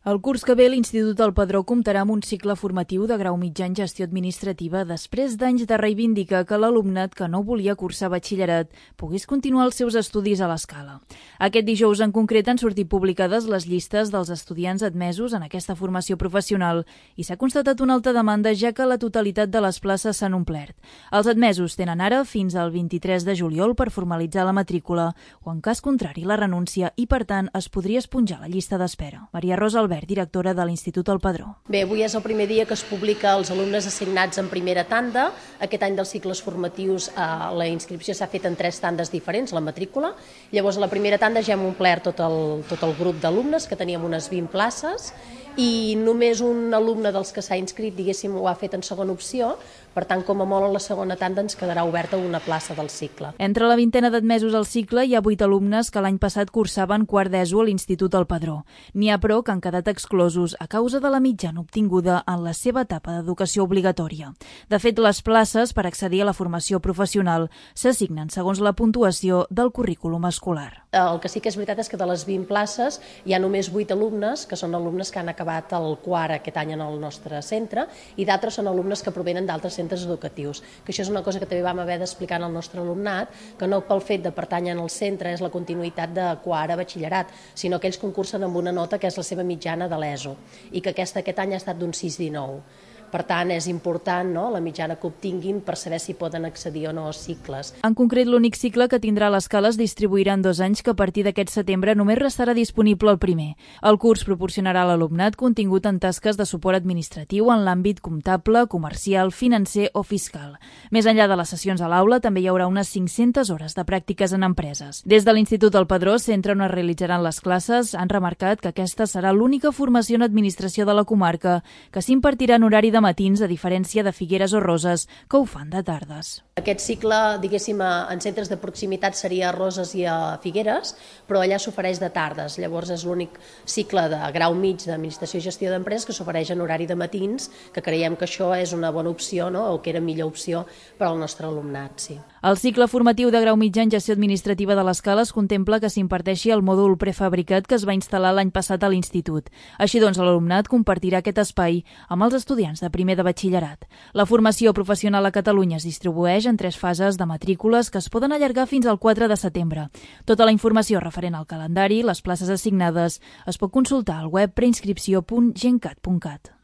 El curs que ve, l'Institut El Padró comptarà amb un cicle formatiu de grau mitjà en gestió administrativa després d'anys de reivindicar que l'alumnat que no volia cursar batxillerat pogués continuar els seus estudis a l'escala. Aquest dijous en concret han sortit publicades les llistes dels estudiants admesos en aquesta formació professional i s'ha constatat una alta demanda ja que la totalitat de les places s'han omplert. Els admesos tenen ara fins al 23 de juliol per formalitzar la matrícula o, en cas contrari, la renúncia i, per tant, es podria esponjar la llista d'espera. Maria Rosa Albert, directora de l'Institut El Padró. Bé, avui és el primer dia que es publica els alumnes assignats en primera tanda. Aquest any dels cicles formatius la inscripció s'ha fet en 3 tandes diferents, la matrícula. Llavors, a la primera tanda ja hem omplert tot el grup d'alumnes, que teníem unes 20 places, i només un alumne dels que s'ha inscrit, diguéssim, ho ha fet en segona opció. Per tant, com a molt, a la segona tanda ens quedarà oberta una plaça del cicle. Entre la vintena d'admesos al cicle hi ha 8 alumnes que l'any passat cursaven quart d'ESO a l'Institut El Padró. N'hi ha, però, que han quedat exclosos a causa de la mitjana obtinguda en la seva etapa d'educació obligatòria. De fet, les places per accedir a la formació professional s'assignen segons la puntuació del currículum escolar. El que sí que és veritat és que de les 20 places hi ha només 8 alumnes, que són alumnes que han acabat el quart aquest any en el nostre centre, i d'altres són alumnes que provenen d'altres centres educatius, que això és una cosa que també vam haver d'explicar al nostre alumnat, que no pel fet de pertànyer al centre és la continuïtat de quart a batxillerat, sinó que ells concursen amb una nota que és la seva mitjana de l'ESO, i que aquest any ha estat d'un 6,19. Per tant, és important, no?, la mitjana que obtinguin per saber si poden accedir o no als cicles. En concret, l'únic cicle que tindrà a l'escala es distribuirà en 2 anys, que a partir d'aquest setembre només restarà disponible el primer. El curs proporcionarà a l'alumnat contingut en tasques de suport administratiu en l'àmbit comptable, comercial, financer o fiscal. Més enllà de les sessions a l'aula, també hi haurà unes 500 hores de pràctiques en empreses. Des de l'Institut El Padró, centre on es realitzaran les classes, han remarcat que aquesta serà l'única formació en administració de la comarca que s'impartirà en horari de matins, a diferència de Figueres o Roses, que ho fan de tardes. Aquest cicle, diguéssim, en centres de proximitat seria a Roses i a Figueres, però allà s'ofereix de tardes. Llavors és l'únic cicle de grau mig d'administració i gestió d'empreses que s'ofereix en horari de matins, que creiem que això és una bona opció, no?, o que era millor opció per al nostre alumnat, sí. El cicle formatiu de grau mitjà en gestió administrativa de l'escala es contempla que s'imparteixi el mòdul prefabricat que es va instal·lar l'any passat a l'Institut. Així doncs, l'alumnat compartirà aquest espai amb els estudiants de primer de batxillerat. La formació professional a Catalunya es distribueix en 3 fases de matrícules que es poden allargar fins al 4 de setembre. Tota la informació referent al calendari, les places assignades, es pot consultar al web preinscripció.gencat.cat.